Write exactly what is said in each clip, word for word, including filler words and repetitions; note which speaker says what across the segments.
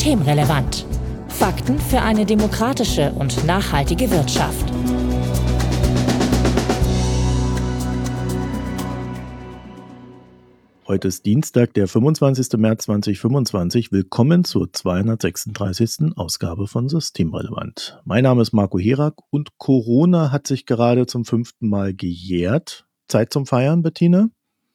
Speaker 1: Systemrelevant. Fakten für eine demokratische und nachhaltige Wirtschaft.
Speaker 2: Heute ist Dienstag, der fünfundzwanzigster März zweitausendfünfundzwanzig. Willkommen zur zweihundertsechsunddreißigsten Ausgabe von Systemrelevant. Mein Name ist Marco Herak und Corona hat sich gerade zum fünften Mal gejährt. Zeit zum Feiern, Bettina?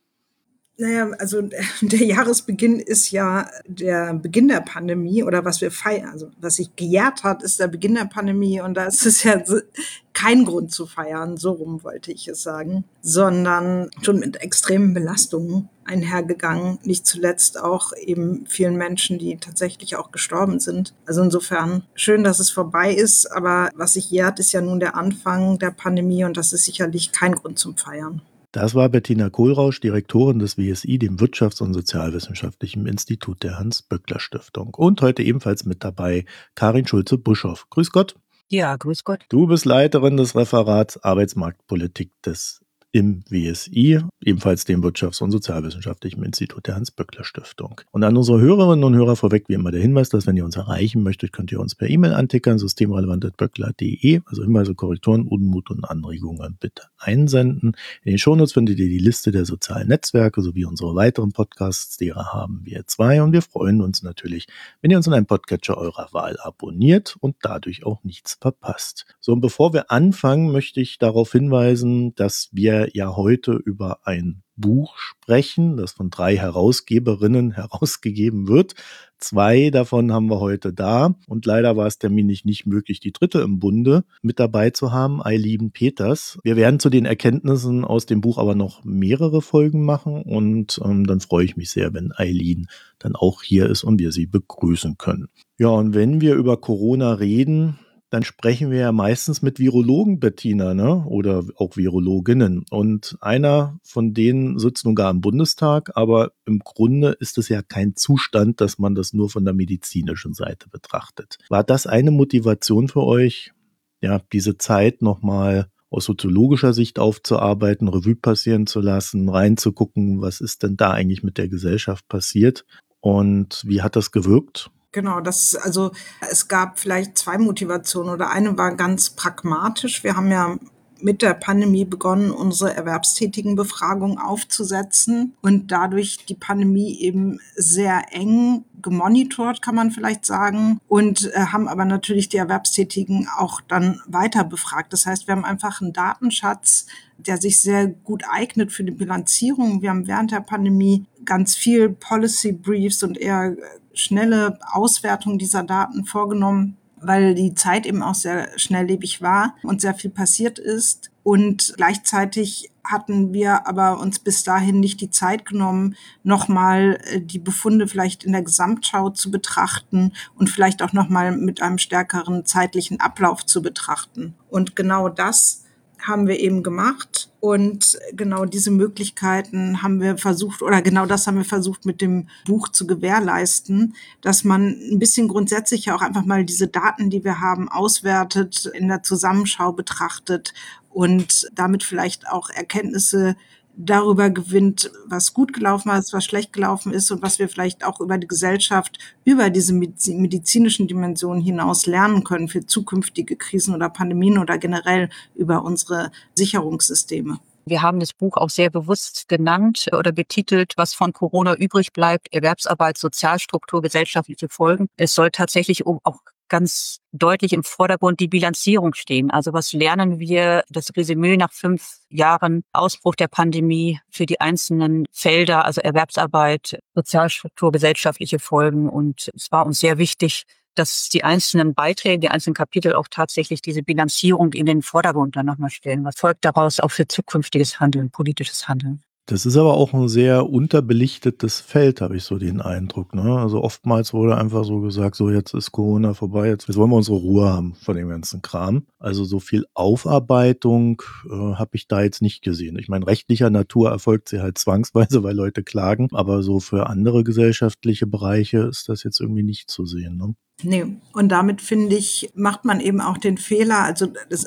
Speaker 3: Naja, also der Jahresbeginn ist ja der Beginn der Pandemie oder was wir feiern, also was sich gejährt hat, ist der Beginn der Pandemie und da ist es ja kein Grund zu feiern, so rum wollte ich es sagen, sondern schon mit extremen Belastungen einhergegangen, nicht zuletzt auch eben vielen Menschen, die tatsächlich auch gestorben sind. Also insofern schön, dass es vorbei ist, aber was sich jährt, ist ja nun der Anfang der Pandemie und das ist sicherlich kein Grund zum Feiern.
Speaker 2: Das war Bettina Kohlrausch, Direktorin des W S I, dem Wirtschafts- und Sozialwissenschaftlichen Institut der Hans-Böckler-Stiftung. Und heute ebenfalls mit dabei Karin Schulze-Buschoff. Grüß Gott.
Speaker 4: Ja, grüß Gott.
Speaker 2: Du bist Leiterin des Referats Arbeitsmarktpolitik des im W S I, ebenfalls dem Wirtschafts- und Sozialwissenschaftlichen Institut der Hans-Böckler-Stiftung. Und an unsere Hörerinnen und Hörer vorweg wie immer der Hinweis, dass wenn ihr uns erreichen möchtet, könnt ihr uns per E-Mail antickern, systemrelevant at böckler punkt de, also Hinweise, Korrekturen, Unmut und Anregungen bitte einsenden. In den Shownotes findet ihr die Liste der sozialen Netzwerke sowie unsere weiteren Podcasts, derer haben wir zwei und wir freuen uns natürlich, wenn ihr uns in einem Podcatcher eurer Wahl abonniert und dadurch auch nichts verpasst. So, und bevor wir anfangen, möchte ich darauf hinweisen, dass wir ja heute über ein Buch sprechen, das von drei Herausgeberinnen herausgegeben wird. Zwei davon haben wir heute da und leider war es terminlich nicht möglich, die dritte im Bunde mit dabei zu haben, Eileen Peters. Wir werden zu den Erkenntnissen aus dem Buch aber noch mehrere Folgen machen und ähm, dann freue ich mich sehr, wenn Eileen dann auch hier ist und wir sie begrüßen können. Ja, und wenn wir über Corona reden, dann sprechen wir ja meistens mit Virologen, Bettina, ne? Oder auch Virologinnen. Und einer von denen sitzt nun gar im Bundestag, aber im Grunde ist es ja kein Zustand, dass man das nur von der medizinischen Seite betrachtet. War das eine Motivation für euch, ja, diese Zeit nochmal aus soziologischer Sicht aufzuarbeiten, Revue passieren zu lassen, reinzugucken, was ist denn da eigentlich mit der Gesellschaft passiert und wie hat das gewirkt?
Speaker 3: Genau, das, also es gab vielleicht zwei Motivationen oder eine war ganz pragmatisch. Wir haben ja mit der Pandemie begonnen, unsere Erwerbstätigenbefragung aufzusetzen und dadurch die Pandemie eben sehr eng gemonitort, kann man vielleicht sagen, und äh, haben aber natürlich die Erwerbstätigen auch dann weiter befragt. Das heißt, wir haben einfach einen Datenschatz, der sich sehr gut eignet für die Bilanzierung. Wir haben während der Pandemie ganz viel Policy Briefs und eher schnelle Auswertung dieser Daten vorgenommen, weil die Zeit eben auch sehr schnelllebig war und sehr viel passiert ist. Und gleichzeitig hatten wir aber uns bis dahin nicht die Zeit genommen, nochmal die Befunde vielleicht in der Gesamtschau zu betrachten und vielleicht auch nochmal mit einem stärkeren zeitlichen Ablauf zu betrachten. Und genau das haben wir eben gemacht und genau diese Möglichkeiten haben wir versucht oder genau das haben wir versucht mit dem Buch zu gewährleisten, dass man ein bisschen grundsätzlich auch einfach mal diese Daten, die wir haben, auswertet, in der Zusammenschau betrachtet und damit vielleicht auch Erkenntnisse darüber gewinnt, was gut gelaufen ist, was schlecht gelaufen ist und was wir vielleicht auch über die Gesellschaft, über diese medizinischen Dimensionen hinaus lernen können für zukünftige Krisen oder Pandemien oder generell über unsere Sicherungssysteme.
Speaker 4: Wir haben das Buch auch sehr bewusst genannt oder betitelt, was von Corona übrig bleibt, Erwerbsarbeit, Sozialstruktur, gesellschaftliche Folgen. Es soll tatsächlich um auch ganz deutlich im Vordergrund die Bilanzierung stehen. Also was lernen wir, das Resümee nach fünf Jahren Ausbruch der Pandemie für die einzelnen Felder, also Erwerbsarbeit, Sozialstruktur, gesellschaftliche Folgen. Und es war uns sehr wichtig, dass die einzelnen Beiträge, die einzelnen Kapitel auch tatsächlich diese Bilanzierung in den Vordergrund dann nochmal stellen. Was folgt daraus auch für zukünftiges Handeln, politisches Handeln?
Speaker 2: Das ist aber auch ein sehr unterbelichtetes Feld, habe ich so den Eindruck. Ne? Also oftmals wurde einfach so gesagt, so jetzt ist Corona vorbei, jetzt, jetzt wollen wir unsere Ruhe haben von dem ganzen Kram. Also so viel Aufarbeitung äh, habe ich da jetzt nicht gesehen. Ich meine, rechtlicher Natur erfolgt sie halt zwangsweise, weil Leute klagen. Aber so für andere gesellschaftliche Bereiche ist das jetzt irgendwie nicht zu sehen. Ne?
Speaker 3: Nee, und damit finde ich, macht man eben auch den Fehler, also das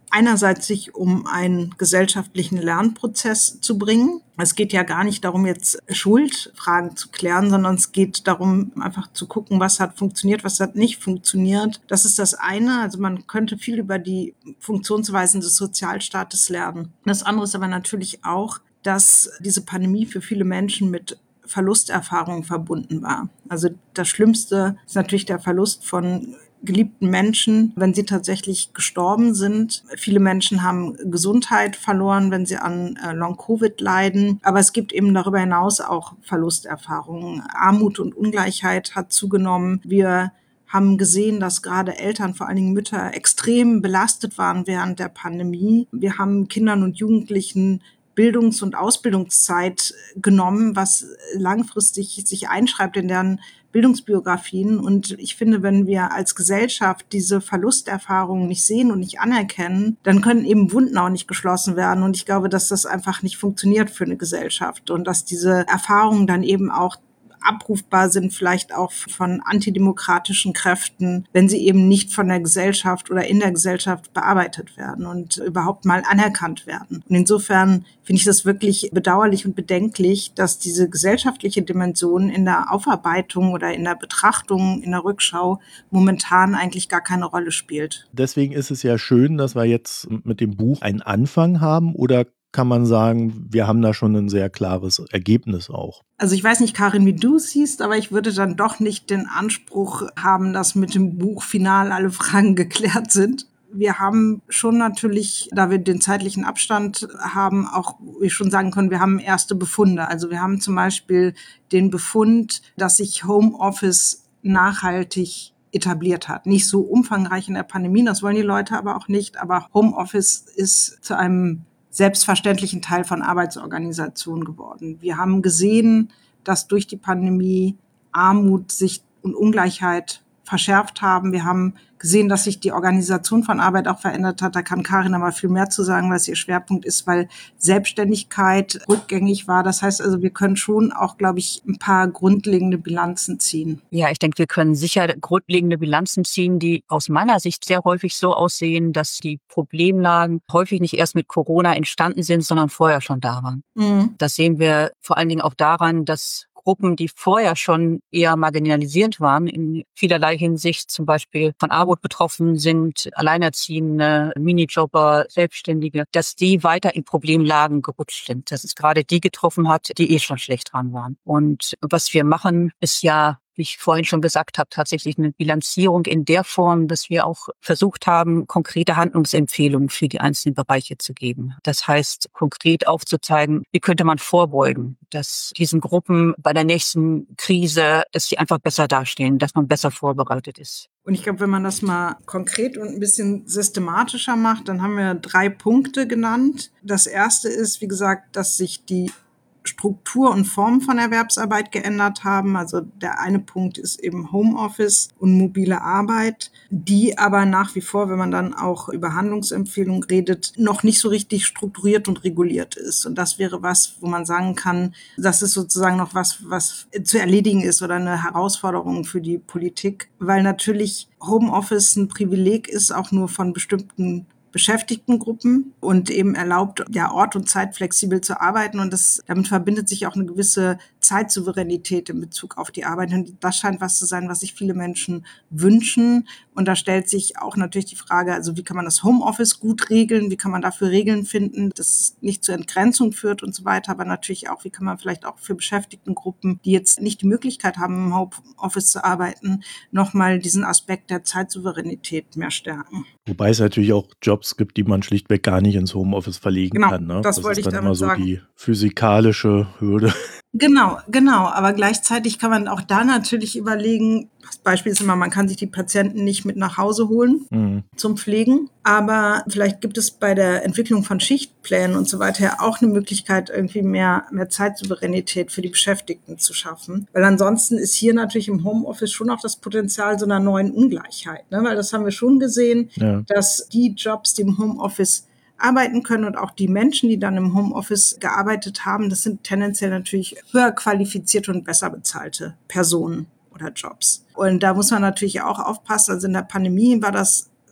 Speaker 3: einerseits sich um einen gesellschaftlichen Lernprozess zu bringen. Es geht ja gar nicht darum, jetzt Schuldfragen zu klären, sondern es geht darum, einfach zu gucken, was hat funktioniert, was hat nicht funktioniert. Das ist das eine. Also man könnte viel über die Funktionsweisen des Sozialstaates lernen. Das andere ist aber natürlich auch, dass diese Pandemie für viele Menschen mit Verlusterfahrungen verbunden war. Also das Schlimmste ist natürlich der Verlust von geliebten Menschen, wenn sie tatsächlich gestorben sind. Viele Menschen haben Gesundheit verloren, wenn sie an äh, Long-Covid leiden. Aber es gibt eben darüber hinaus auch Verlusterfahrungen. Armut und Ungleichheit hat zugenommen. Wir haben gesehen, dass gerade Eltern, vor allen Dingen Mütter, extrem belastet waren während der Pandemie. Wir haben Kindern und Jugendlichen Bildungs- und Ausbildungszeit genommen, was langfristig sich einschreibt in deren Bildungsbiografien. Und ich finde, wenn wir als Gesellschaft diese Verlusterfahrungen nicht sehen und nicht anerkennen, dann können eben Wunden auch nicht geschlossen werden. Und ich glaube, dass das einfach nicht funktioniert für eine Gesellschaft und dass diese Erfahrungen dann eben auch abrufbar sind, vielleicht auch von antidemokratischen Kräften, wenn sie eben nicht von der Gesellschaft oder in der Gesellschaft bearbeitet werden und überhaupt mal anerkannt werden. Und insofern finde ich das wirklich bedauerlich und bedenklich, dass diese gesellschaftliche Dimension in der Aufarbeitung oder in der Betrachtung, in der Rückschau momentan eigentlich gar keine Rolle spielt.
Speaker 2: Deswegen ist es ja schön, dass wir jetzt mit dem Buch einen Anfang haben, oder kann man sagen, wir haben da schon ein sehr klares Ergebnis auch?
Speaker 3: Also ich weiß nicht, Karin, wie du es siehst, aber ich würde dann doch nicht den Anspruch haben, dass mit dem Buch final alle Fragen geklärt sind. Wir haben schon natürlich, da wir den zeitlichen Abstand haben, auch, wie ich schon sagen können, wir haben erste Befunde. Also wir haben zum Beispiel den Befund, dass sich Homeoffice nachhaltig etabliert hat. Nicht so umfangreich in der Pandemie, das wollen die Leute aber auch nicht, aber Homeoffice ist zu einem selbstverständlichen Teil von Arbeitsorganisationen geworden. Wir haben gesehen, dass durch die Pandemie Armut sich und Ungleichheit verschärft haben. Wir haben gesehen, dass sich die Organisation von Arbeit auch verändert hat. Da kann Karin aber viel mehr zu sagen, was ihr Schwerpunkt ist, weil Selbstständigkeit rückgängig war. Das heißt also, wir können schon auch, glaube ich, ein paar grundlegende Bilanzen ziehen.
Speaker 4: Ja, ich denke, wir können sicher grundlegende Bilanzen ziehen, die aus meiner Sicht sehr häufig so aussehen, dass die Problemlagen häufig nicht erst mit Corona entstanden sind, sondern vorher schon da waren. Mhm. Das sehen wir vor allen Dingen auch daran, dass Gruppen, die vorher schon eher marginalisiert waren, in vielerlei Hinsicht zum Beispiel von Armut betroffen sind, Alleinerziehende, Minijobber, Selbstständige, dass die weiter in Problemlagen gerutscht sind. Dass es gerade die getroffen hat, die eh schon schlecht dran waren. Und was wir machen, ist ja, wie ich vorhin schon gesagt habe, tatsächlich eine Bilanzierung in der Form, dass wir auch versucht haben, konkrete Handlungsempfehlungen für die einzelnen Bereiche zu geben. Das heißt, konkret aufzuzeigen, wie könnte man vorbeugen, dass diesen Gruppen bei der nächsten Krise, dass sie einfach besser dastehen, dass man besser vorbereitet ist.
Speaker 3: Und ich glaube, wenn man das mal konkret und ein bisschen systematischer macht, dann haben wir drei Punkte genannt. Das erste ist, wie gesagt, dass sich die Struktur und Form von Erwerbsarbeit geändert haben. Also der eine Punkt ist eben Homeoffice und mobile Arbeit, die aber nach wie vor, wenn man dann auch über Handlungsempfehlungen redet, noch nicht so richtig strukturiert und reguliert ist. Und das wäre was, wo man sagen kann, das ist sozusagen noch was, was zu erledigen ist oder eine Herausforderung für die Politik, weil natürlich Homeoffice ein Privileg ist, auch nur von bestimmten Beschäftigtengruppen und eben erlaubt, ja, Ort und Zeit flexibel zu arbeiten. Und das, damit verbindet sich auch eine gewisse Zeitsouveränität in Bezug auf die Arbeit. Und das scheint was zu sein, was sich viele Menschen wünschen. Und da stellt sich auch natürlich die Frage, also wie kann man das Homeoffice gut regeln? Wie kann man dafür Regeln finden, dass es nicht zur Entgrenzung führt und so weiter? Aber natürlich auch, wie kann man vielleicht auch für Beschäftigtengruppen, die jetzt nicht die Möglichkeit haben, im Homeoffice zu arbeiten, nochmal diesen Aspekt der Zeitsouveränität mehr stärken?
Speaker 2: Wobei es natürlich auch Jobs gibt, die man schlichtweg gar nicht ins Homeoffice verlegen
Speaker 3: genau,
Speaker 2: kann. Ne?
Speaker 3: Das,
Speaker 2: das
Speaker 3: wollte
Speaker 2: ist
Speaker 3: ich
Speaker 2: dann
Speaker 3: damit
Speaker 2: immer so
Speaker 3: sagen.
Speaker 2: Die physikalische Hürde.
Speaker 3: Genau, genau. Aber gleichzeitig kann man auch da natürlich überlegen, das Beispiel ist immer, man kann sich die Patienten nicht mit nach Hause holen mhm. zum Pflegen. Aber vielleicht gibt es bei der Entwicklung von Schichtplänen und so weiter auch eine Möglichkeit, irgendwie mehr, mehr Zeitsouveränität für die Beschäftigten zu schaffen. Weil ansonsten ist hier natürlich im Homeoffice schon auch das Potenzial so einer neuen Ungleichheit. Ne? Weil das haben wir schon gesehen, ja. dass die Jobs, die im Homeoffice arbeiten können und auch die Menschen, die dann im Homeoffice gearbeitet haben, das sind tendenziell natürlich höher qualifizierte und besser bezahlte Personen oder Jobs. Und da muss man natürlich auch aufpassen. Also in der Pandemie war das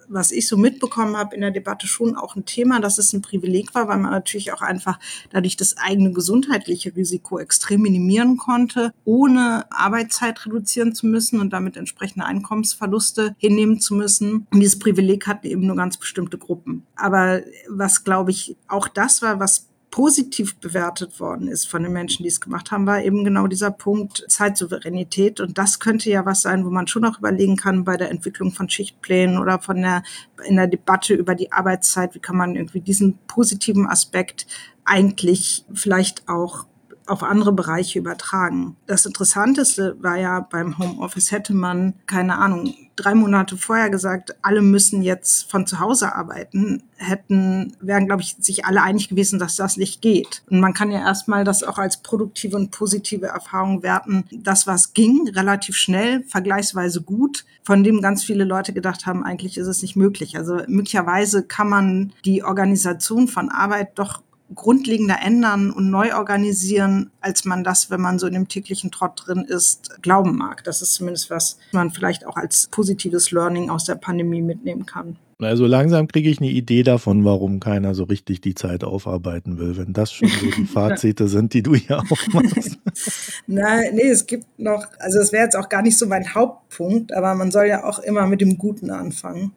Speaker 3: was ich so mitbekommen habe in der Debatte, schon auch ein Thema, dass es ein Privileg war, weil man natürlich auch einfach dadurch das eigene gesundheitliche Risiko extrem minimieren konnte, ohne Arbeitszeit reduzieren zu müssen und damit entsprechende Einkommensverluste hinnehmen zu müssen. Und dieses Privileg hatten eben nur ganz bestimmte Gruppen. Aber was, glaube ich, auch das war, was positiv bewertet worden ist von den Menschen, die es gemacht haben, war eben genau dieser Punkt Zeitsouveränität. Und das könnte ja was sein, wo man schon auch überlegen kann bei der Entwicklung von Schichtplänen oder von der, in der Debatte über die Arbeitszeit, wie kann man irgendwie diesen positiven Aspekt eigentlich vielleicht auch auf andere Bereiche übertragen. Das Interessanteste war ja, beim Homeoffice hätte man, keine Ahnung, drei Monate vorher gesagt, alle müssen jetzt von zu Hause arbeiten, hätten, wären, glaube ich, sich alle einig gewesen, dass das nicht geht. Und man kann ja erstmal das auch als produktive und positive Erfahrung werten. Das, was ging, relativ schnell, vergleichsweise gut, von dem ganz viele Leute gedacht haben, eigentlich ist es nicht möglich. Also möglicherweise kann man die Organisation von Arbeit doch grundlegender ändern und neu organisieren, als man das, wenn man so in dem täglichen Trott drin ist, glauben mag. Das ist zumindest was man vielleicht auch als positives Learning aus der Pandemie mitnehmen kann.
Speaker 2: Also langsam kriege ich eine Idee davon, warum keiner so richtig die Zeit aufarbeiten will, wenn das schon so die Fazite sind, die du hier auch machst.
Speaker 3: Nein, nee, es gibt noch, also es wäre jetzt auch gar nicht so mein Hauptpunkt, aber man soll ja auch immer mit dem Guten anfangen.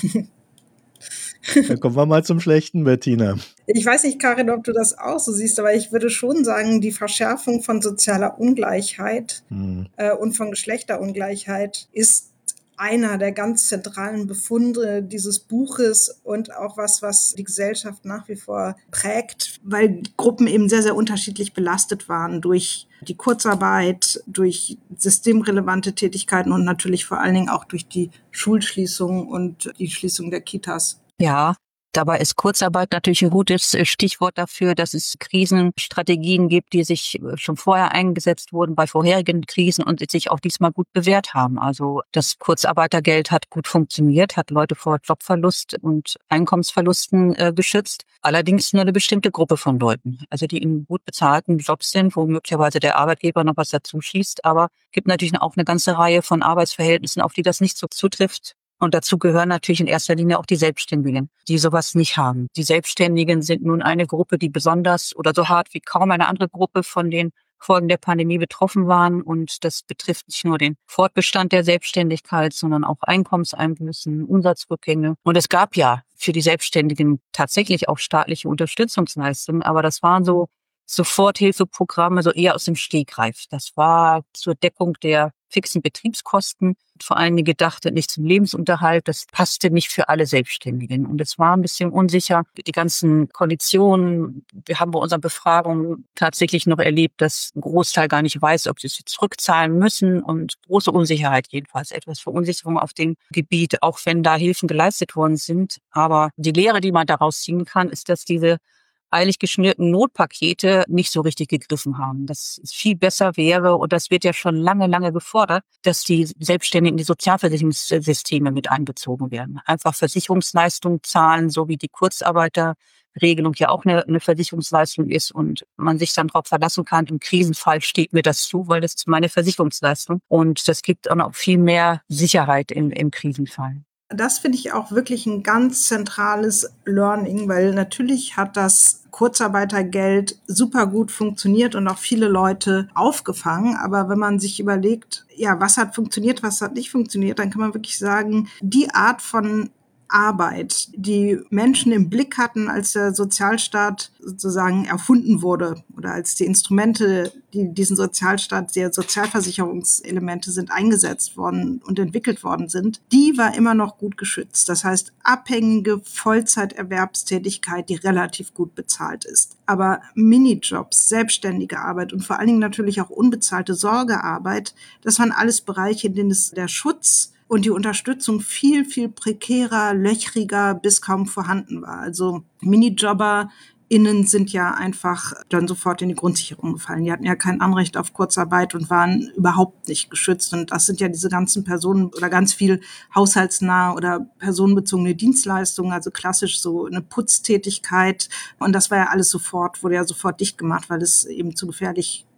Speaker 2: Dann kommen wir mal zum Schlechten, Bettina.
Speaker 3: Ich weiß nicht, Karin, ob du das auch so siehst, aber ich würde schon sagen, die Verschärfung von sozialer Ungleichheit hm. äh, und von Geschlechterungleichheit ist einer der ganz zentralen Befunde dieses Buches und auch was, was die Gesellschaft nach wie vor prägt, weil Gruppen eben sehr, sehr unterschiedlich belastet waren durch die Kurzarbeit, durch systemrelevante Tätigkeiten und natürlich vor allen Dingen auch durch die Schulschließung und die Schließung der Kitas.
Speaker 4: Ja, dabei ist Kurzarbeit natürlich ein gutes Stichwort dafür, dass es Krisenstrategien gibt, die sich schon vorher eingesetzt wurden bei vorherigen Krisen und sich auch diesmal gut bewährt haben. Also das Kurzarbeitergeld hat gut funktioniert, hat Leute vor Jobverlust und Einkommensverlusten äh, geschützt. Allerdings nur eine bestimmte Gruppe von Leuten, also die in gut bezahlten Jobs sind, wo möglicherweise der Arbeitgeber noch was dazu schießt. Aber es gibt natürlich auch eine ganze Reihe von Arbeitsverhältnissen, auf die das nicht so zutrifft. Und dazu gehören natürlich in erster Linie auch die Selbstständigen, die sowas nicht haben. Die Selbstständigen sind nun eine Gruppe, die besonders oder so hart wie kaum eine andere Gruppe von den Folgen der Pandemie betroffen waren. Und das betrifft nicht nur den Fortbestand der Selbstständigkeit, sondern auch Einkommenseinbußen, Umsatzrückgänge. Und es gab ja für die Selbstständigen tatsächlich auch staatliche Unterstützungsleistungen, aber das waren so Soforthilfeprogramme, so eher aus dem Stegreif. Das war zur Deckung der fixen Betriebskosten, vor allen Dingen gedacht und nicht zum Lebensunterhalt. Das passte nicht für alle Selbstständigen. Und es war ein bisschen unsicher. Die ganzen Konditionen, wir haben bei unseren Befragungen tatsächlich noch erlebt, dass ein Großteil gar nicht weiß, ob sie es zurückzahlen müssen und große Unsicherheit jedenfalls, etwas Verunsicherung auf dem Gebiet, auch wenn da Hilfen geleistet worden sind. Aber die Lehre, die man daraus ziehen kann, ist, dass diese eilig geschnürten Notpakete nicht so richtig gegriffen haben. Dass es viel besser wäre, und das wird ja schon lange, lange gefordert, dass die Selbstständigen in die Sozialversicherungssysteme mit einbezogen werden. Einfach Versicherungsleistungen zahlen, so wie die Kurzarbeiterregelung ja auch eine, eine Versicherungsleistung ist und man sich dann darauf verlassen kann, im Krisenfall steht mir das zu, weil das ist meine Versicherungsleistung. Und das gibt auch noch viel mehr Sicherheit im, im Krisenfall.
Speaker 3: Das finde ich auch wirklich ein ganz zentrales Learning, weil natürlich hat das Kurzarbeitergeld super gut funktioniert und auch viele Leute aufgefangen. Aber wenn man sich überlegt, ja, was hat funktioniert, was hat nicht funktioniert, dann kann man wirklich sagen, die Art von Arbeit, die Menschen im Blick hatten, als der Sozialstaat sozusagen erfunden wurde oder als die Instrumente, die diesen Sozialstaat, die Sozialversicherungselemente sind eingesetzt worden und entwickelt worden sind, die war immer noch gut geschützt. Das heißt, abhängige Vollzeiterwerbstätigkeit, die relativ gut bezahlt ist. Aber Minijobs, selbstständige Arbeit und vor allen Dingen natürlich auch unbezahlte Sorgearbeit, das waren alles Bereiche, in denen es der Schutz und die Unterstützung viel, viel prekärer, löchriger bis kaum vorhanden war. Also MinijobberInnen sind ja einfach dann sofort in die Grundsicherung gefallen. Die hatten ja kein Anrecht auf Kurzarbeit und waren überhaupt nicht geschützt. Und das sind ja diese ganzen Personen oder ganz viel haushaltsnahe oder personenbezogene Dienstleistungen, also klassisch so eine Putztätigkeit. Und das war ja alles sofort, wurde ja sofort dicht gemacht, weil es eben zu gefährlich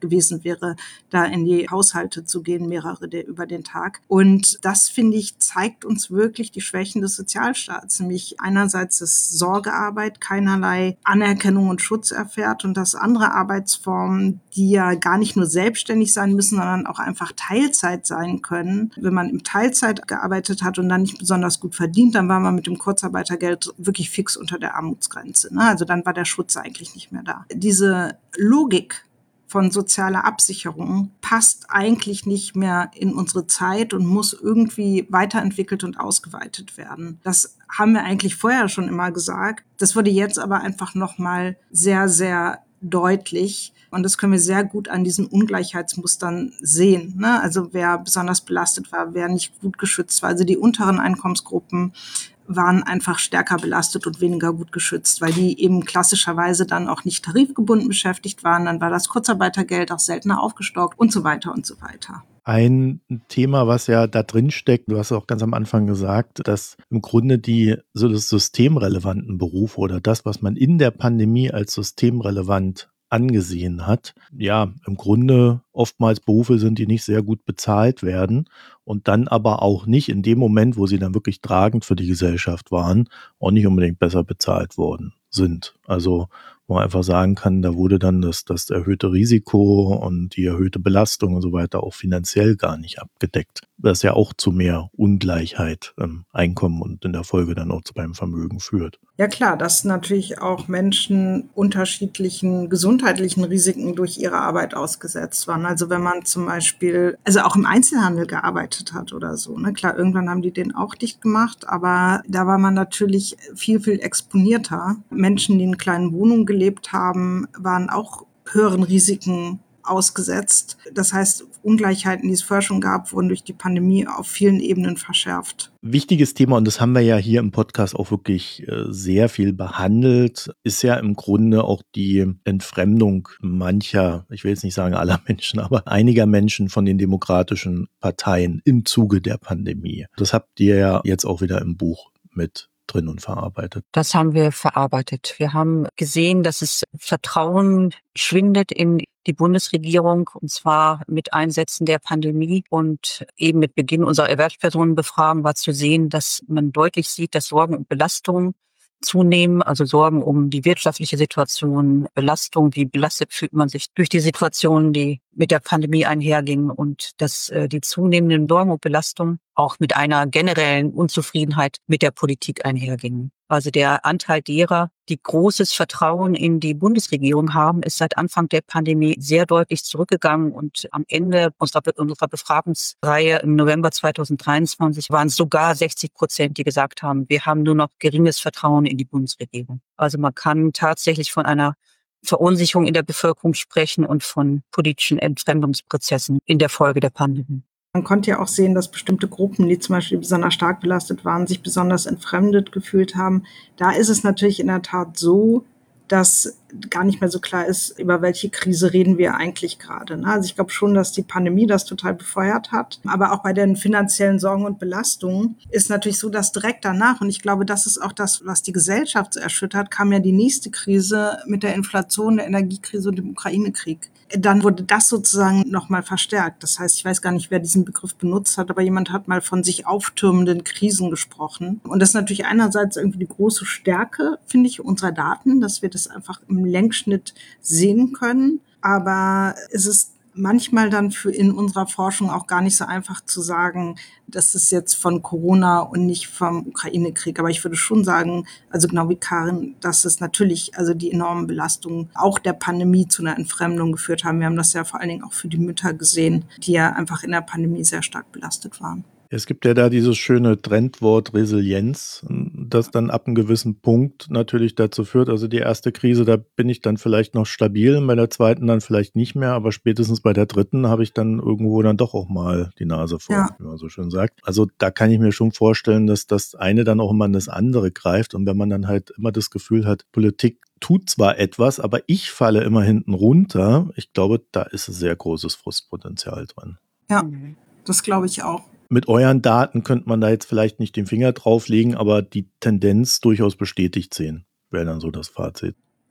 Speaker 3: gewesen wäre, da in die Haushalte zu gehen, mehrere der, über den Tag. Und das, finde ich, zeigt uns wirklich die Schwächen des Sozialstaats, nämlich einerseits das Sorgearbeit keinerlei Anerkennung und Schutz erfährt und dass andere Arbeitsformen, die ja gar nicht nur selbstständig sein müssen, sondern auch einfach Teilzeit sein können. Wenn man im Teilzeit gearbeitet hat und dann nicht besonders gut verdient, dann war man mit dem Kurzarbeitergeld wirklich fix unter der Armutsgrenze. Ne? Also dann war der Schutz eigentlich nicht mehr da. Diese Logik von sozialer Absicherung passt eigentlich nicht mehr in unsere Zeit und muss irgendwie weiterentwickelt und ausgeweitet werden. Das haben wir eigentlich vorher schon immer gesagt. Das wurde jetzt aber einfach nochmal sehr, sehr deutlich. Und das können wir sehr gut an diesen Ungleichheitsmustern sehen. Ne? Also wer besonders belastet war, wer nicht gut geschützt war. Also die unteren Einkommensgruppen waren einfach stärker belastet und weniger gut geschützt, weil die eben klassischerweise dann auch nicht tarifgebunden beschäftigt waren. Dann war das Kurzarbeitergeld auch seltener aufgestockt und so weiter und so weiter.
Speaker 2: Ein Thema, was ja da drin steckt, du hast auch ganz am Anfang gesagt, dass im Grunde die so das systemrelevanten Berufe oder das, was man in der Pandemie als systemrelevant angesehen hat, ja, im Grunde oftmals Berufe sind, die nicht sehr gut bezahlt werden und dann aber auch nicht in dem Moment, wo sie dann wirklich tragend für die Gesellschaft waren, auch nicht unbedingt besser bezahlt worden sind. Also wo man einfach sagen kann, da wurde dann das, das erhöhte Risiko und die erhöhte Belastung und so weiter auch finanziell gar nicht abgedeckt. Das ja auch zu mehr Ungleichheit im Einkommen und in der Folge dann auch zu beim Vermögen führt.
Speaker 3: Ja klar, dass natürlich auch Menschen unterschiedlichen gesundheitlichen Risiken durch ihre Arbeit ausgesetzt waren. Also wenn man zum Beispiel, also auch im Einzelhandel gearbeitet hat oder so, ne? Klar, irgendwann haben die den auch dicht gemacht, aber da war man natürlich viel, viel exponierter. Menschen, die in kleinen Wohnungen gelebt haben, waren auch höheren Risiken ausgesetzt. Das heißt, Ungleichheiten, die es vorher schon gab, wurden durch die Pandemie auf vielen Ebenen verschärft.
Speaker 2: Wichtiges Thema, und das haben wir ja hier im Podcast auch wirklich sehr viel behandelt, ist ja im Grunde auch die Entfremdung mancher, ich will jetzt nicht sagen aller Menschen, aber einiger Menschen von den demokratischen Parteien im Zuge der Pandemie. Das habt ihr ja jetzt auch wieder im Buch mit drin und verarbeitet.
Speaker 4: Das haben wir verarbeitet. Wir haben gesehen, dass es Vertrauen schwindet in die Bundesregierung, und zwar mit Einsätzen der Pandemie und eben mit Beginn unserer Erwerbspersonenbefragung war zu sehen, dass man deutlich sieht, dass Sorgen und Belastungen zunehmen, also Sorgen um die wirtschaftliche Situation, Belastung, wie belastet fühlt man sich durch die Situationen, die mit der Pandemie einhergingen, und dass äh, die zunehmenden Sorgen und Belastungen auch mit einer generellen Unzufriedenheit mit der Politik einhergingen. Also der Anteil derer, die großes Vertrauen in die Bundesregierung haben, ist seit Anfang der Pandemie sehr deutlich zurückgegangen, und am Ende unserer, unserer Befragungsreihe im November zweitausenddreiundzwanzig waren es sogar sechzig Prozent, die gesagt haben, wir haben nur noch geringes Vertrauen in die Bundesregierung. Also man kann tatsächlich von einer Verunsicherung in der Bevölkerung sprechen und von politischen Entfremdungsprozessen in der Folge der Pandemie.
Speaker 3: Man konnte ja auch sehen, dass bestimmte Gruppen, die zum Beispiel besonders stark belastet waren, sich besonders entfremdet gefühlt haben. Da ist es natürlich in der Tat so, dass gar nicht mehr so klar ist, über welche Krise reden wir eigentlich gerade. Also ich glaube schon, dass die Pandemie das total befeuert hat. Aber auch bei den finanziellen Sorgen und Belastungen ist natürlich so, dass direkt danach, und ich glaube, das ist auch das, was die Gesellschaft so erschüttert, kam ja die nächste Krise mit der Inflation, der Energiekrise und dem Ukraine-Krieg. Dann wurde das sozusagen nochmal verstärkt. Das heißt, ich weiß gar nicht, wer diesen Begriff benutzt hat, aber jemand hat mal von sich auftürmenden Krisen gesprochen. Und das ist natürlich einerseits irgendwie die große Stärke, finde ich, unserer Daten, dass wir das einfach im Längsschnitt sehen können. Aber es ist manchmal dann für in unserer Forschung auch gar nicht so einfach zu sagen, das ist jetzt von Corona und nicht vom Ukraine-Krieg. Aber ich würde schon sagen, also genau wie Karin, dass es natürlich also die enormen Belastungen auch der Pandemie zu einer Entfremdung geführt haben. Wir haben das ja vor allen Dingen auch für die Mütter gesehen, die ja einfach in der Pandemie sehr stark belastet waren.
Speaker 2: Es gibt ja da dieses schöne Trendwort Resilienz, das dann ab einem gewissen Punkt natürlich dazu führt, also die erste Krise, da bin ich dann vielleicht noch stabil, bei der zweiten dann vielleicht nicht mehr, aber spätestens bei der dritten habe ich dann irgendwo dann doch auch mal die Nase voll, ja, wie man so schön sagt. Also da kann ich mir schon vorstellen, dass das eine dann auch immer in das andere greift, und wenn man dann halt immer das Gefühl hat, Politik tut zwar etwas, aber ich falle immer hinten runter, ich glaube, da ist ein sehr großes Frustpotenzial dran.
Speaker 3: Ja, das glaube ich auch.
Speaker 2: Mit euren Daten könnte man da jetzt vielleicht nicht den Finger drauflegen, aber die Tendenz durchaus bestätigt sehen, wäre dann so das Fazit.
Speaker 3: Ja,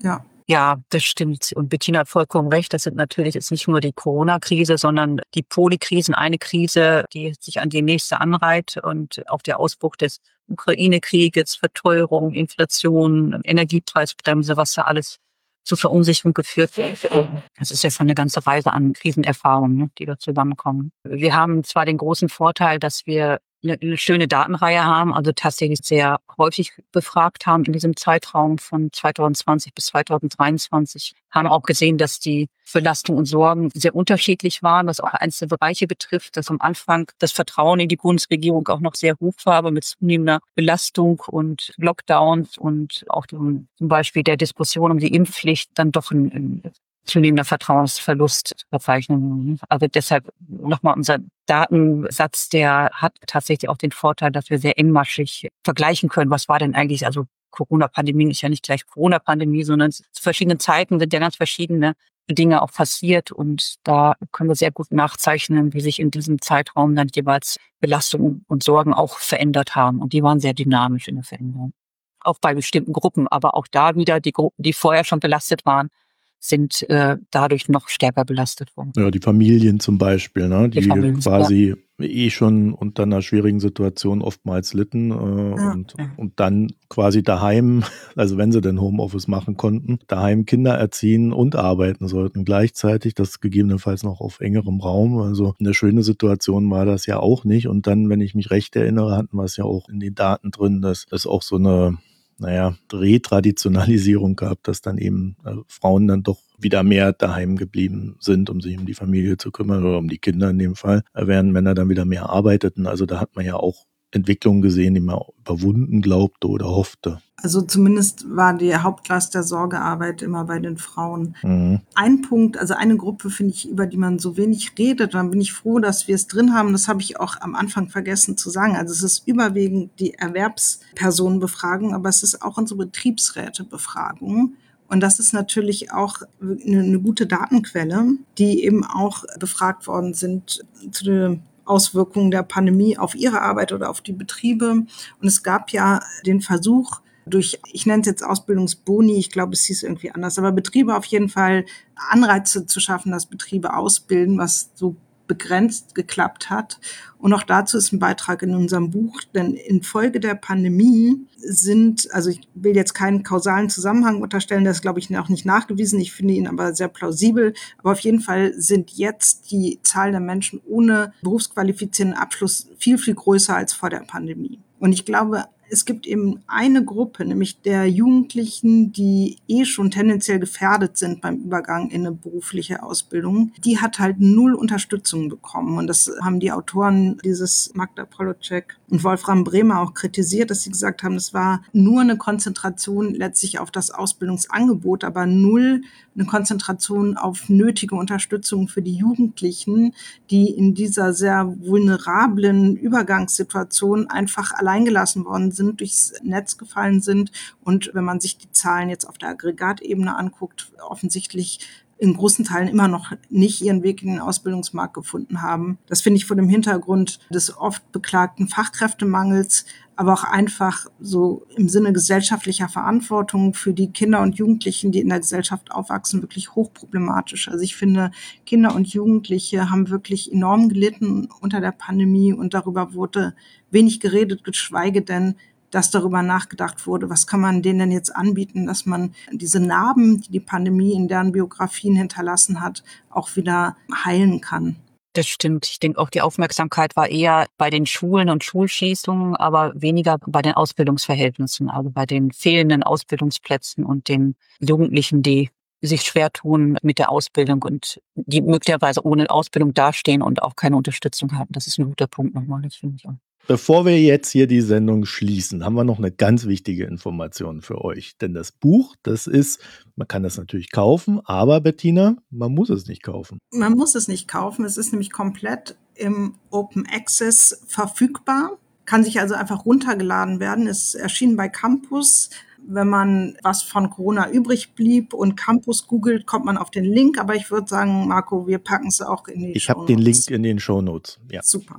Speaker 4: Ja, das stimmt. Und Bettina hat vollkommen recht. Das sind natürlich jetzt nicht nur die Corona-Krise, sondern die Polykrisen. Eine Krise, die sich an die nächste anreiht, und auch der Ausbruch des Ukraine-Krieges, Verteuerung, Inflation, Energiepreisbremse, was da alles zu Verunsicherung geführt wird. Das ist ja schon eine ganze Reise an Krisenerfahrungen, ne, die da zusammenkommen. Wir haben zwar den großen Vorteil, dass wir eine, eine schöne Datenreihe haben, also tatsächlich sehr häufig befragt haben in diesem Zeitraum von zweitausendzwanzig bis zweitausenddreiundzwanzig, haben auch gesehen, dass die Belastungen und Sorgen sehr unterschiedlich waren, was auch einzelne Bereiche betrifft, dass am Anfang das Vertrauen in die Bundesregierung auch noch sehr hoch war, aber mit zunehmender Belastung und Lockdowns und auch dem, zum Beispiel der Diskussion um die Impfpflicht dann doch ein, ein zunehmender Vertrauensverlust verzeichnen. Also deshalb nochmal unser Datensatz, der hat tatsächlich auch den Vorteil, dass wir sehr engmaschig vergleichen können, was war denn eigentlich, also Corona-Pandemie ist ja nicht gleich Corona-Pandemie, sondern zu verschiedenen Zeiten sind ja ganz verschiedene Dinge auch passiert, und da können wir sehr gut nachzeichnen, wie sich in diesem Zeitraum dann jeweils Belastungen und Sorgen auch verändert haben, und die waren sehr dynamisch in der Veränderung. Auch bei bestimmten Gruppen, aber auch da wieder die Gruppen, die vorher schon belastet waren, sind äh, dadurch noch stärker belastet worden.
Speaker 2: Ja, die Familien zum Beispiel, ne, die, die Familien, quasi ja. eh schon unter einer schwierigen Situation oftmals litten äh, ja. und, und dann quasi daheim, also wenn sie denn Homeoffice machen konnten, daheim Kinder erziehen und arbeiten sollten gleichzeitig, das gegebenenfalls noch auf engerem Raum. Also eine schöne Situation war das ja auch nicht. Und dann, wenn ich mich recht erinnere, hatten wir es ja auch in den Daten drin, dass es auch so eine naja, Retraditionalisierung gab, dass dann eben äh, Frauen dann doch wieder mehr daheim geblieben sind, um sich um die Familie zu kümmern oder um die Kinder in dem Fall, während Männer dann wieder mehr arbeiteten. Also da hat man ja auch Entwicklungen gesehen, die man überwunden glaubte oder hoffte.
Speaker 3: Also zumindest war die Hauptlast der Sorgearbeit immer bei den Frauen. Mhm. Ein Punkt, also eine Gruppe, finde ich, über die man so wenig redet, dann bin ich froh, dass wir es drin haben. Das habe ich auch am Anfang vergessen zu sagen. Also es ist überwiegend die Erwerbspersonenbefragung, aber es ist auch unsere Betriebsrätebefragung. Und das ist natürlich auch eine, eine gute Datenquelle, die eben auch befragt worden sind zu den Auswirkungen der Pandemie auf ihre Arbeit oder auf die Betriebe. Und es gab ja den Versuch, durch, ich nenne es jetzt Ausbildungsboni, ich glaube, es hieß irgendwie anders, aber Betriebe auf jeden Fall Anreize zu schaffen, dass Betriebe ausbilden, was so begrenzt geklappt hat. Und auch dazu ist ein Beitrag in unserem Buch, denn infolge der Pandemie sind, also ich will jetzt keinen kausalen Zusammenhang unterstellen, das ist, glaube ich, auch nicht nachgewiesen, ich finde ihn aber sehr plausibel, aber auf jeden Fall sind jetzt die Zahl der Menschen ohne berufsqualifizierenden Abschluss viel, viel größer als vor der Pandemie. Und ich glaube, es gibt eben eine Gruppe, nämlich der Jugendlichen, die eh schon tendenziell gefährdet sind beim Übergang in eine berufliche Ausbildung. Die hat halt null Unterstützung bekommen. Und das haben die Autoren dieses Magda Polocek und Wolfram Bremer auch kritisiert, dass sie gesagt haben, es war nur eine Konzentration letztlich auf das Ausbildungsangebot, aber null eine Konzentration auf nötige Unterstützung für die Jugendlichen, die in dieser sehr vulnerablen Übergangssituation einfach alleingelassen worden sind, durchs Netz gefallen sind. Und wenn man sich die Zahlen jetzt auf der Aggregatebene anguckt, offensichtlich in großen Teilen immer noch nicht ihren Weg in den Ausbildungsmarkt gefunden haben. Das finde ich vor dem Hintergrund des oft beklagten Fachkräftemangels, aber auch einfach so im Sinne gesellschaftlicher Verantwortung für die Kinder und Jugendlichen, die in der Gesellschaft aufwachsen, wirklich hochproblematisch. Also ich finde, Kinder und Jugendliche haben wirklich enorm gelitten unter der Pandemie und darüber wurde wenig geredet, geschweige denn, dass darüber nachgedacht wurde, was kann man denen denn jetzt anbieten, dass man diese Narben, die die Pandemie in deren Biografien hinterlassen hat, auch wieder heilen kann.
Speaker 4: Das stimmt. Ich denke auch, die Aufmerksamkeit war eher bei den Schulen und Schulschließungen, aber weniger bei den Ausbildungsverhältnissen, also bei den fehlenden Ausbildungsplätzen und den Jugendlichen, die sich schwer tun mit der Ausbildung und die möglicherweise ohne Ausbildung dastehen und auch keine Unterstützung haben. Das ist ein guter Punkt nochmal, das finde ich auch.
Speaker 2: Bevor wir jetzt hier die Sendung schließen, haben wir noch eine ganz wichtige Information für euch. Denn das Buch, das ist, man kann das natürlich kaufen, aber Bettina, man muss es nicht kaufen.
Speaker 3: Man muss es nicht kaufen. Es ist nämlich komplett im Open Access verfügbar. Kann sich also einfach runtergeladen werden. Es erschien bei Campus. Wenn man was von Corona übrig blieb und Campus googelt, kommt man auf den Link. Aber ich würde sagen, Marco, wir packen es auch in die Shownotes.
Speaker 2: Ich habe den Link in den Shownotes. Ja.
Speaker 3: Super.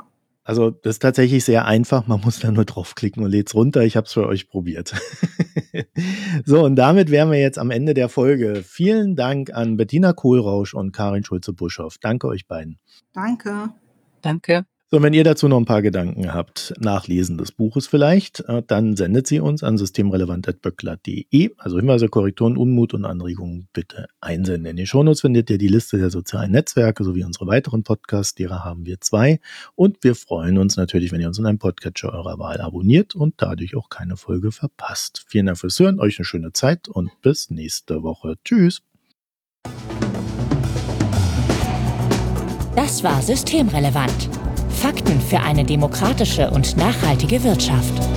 Speaker 2: Also das ist tatsächlich sehr einfach. Man muss da nur draufklicken und lädt's runter. Ich habe es für euch probiert. So, und damit wären wir jetzt am Ende der Folge. Vielen Dank an Bettina Kohlrausch und Karin Schulze-Buschhoff. Danke euch beiden.
Speaker 3: Danke.
Speaker 4: Danke.
Speaker 2: So, wenn ihr dazu noch ein paar Gedanken habt, Nachlesen des Buches vielleicht, dann sendet sie uns an systemrelevant at böckler punkt de. Also Hinweise, Korrekturen, Unmut und Anregungen bitte einsenden. In den Shownotes findet ihr die Liste der sozialen Netzwerke sowie unsere weiteren Podcasts, derer haben wir zwei. Und wir freuen uns natürlich, wenn ihr uns in einem Podcatcher eurer Wahl abonniert und dadurch auch keine Folge verpasst. Vielen Dank fürs Hören, euch eine schöne Zeit und bis nächste Woche. Tschüss.
Speaker 1: Das war Systemrelevant. Fakten für eine demokratische und nachhaltige Wirtschaft.